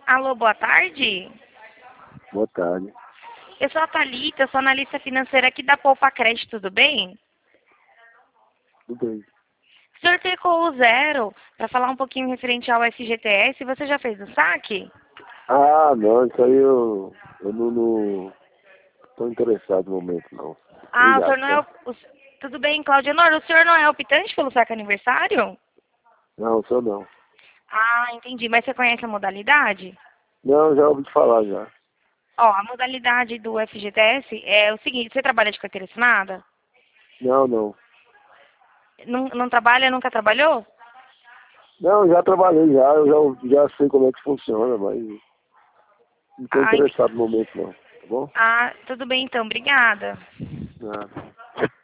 Alô, boa tarde. Boa tarde. Eu sou a Thalita, sou analista financeira aqui da Poupa Crédito, tudo bem? Tudo bem. O senhor clicou o zero para falar um pouquinho referente ao FGTS. Você já fez o saque? Ah, não, isso aí eu não tô interessado no momento, não. Ah, o senhor Obrigado, não é tá? Tudo bem, Claudionor, o senhor não é optante pelo saque aniversário? Não, sou não. Ah, entendi. Mas você conhece a modalidade? Não, já ouvi falar já. Ó, a modalidade do FGTS é o seguinte, você trabalha de carteira assinada? Não, não. Não trabalha, nunca trabalhou? Não, já trabalhei já, já sei como é que funciona, mas não tô Ah, interessado no momento não, tá bom? tudo bem então, obrigada. Nada.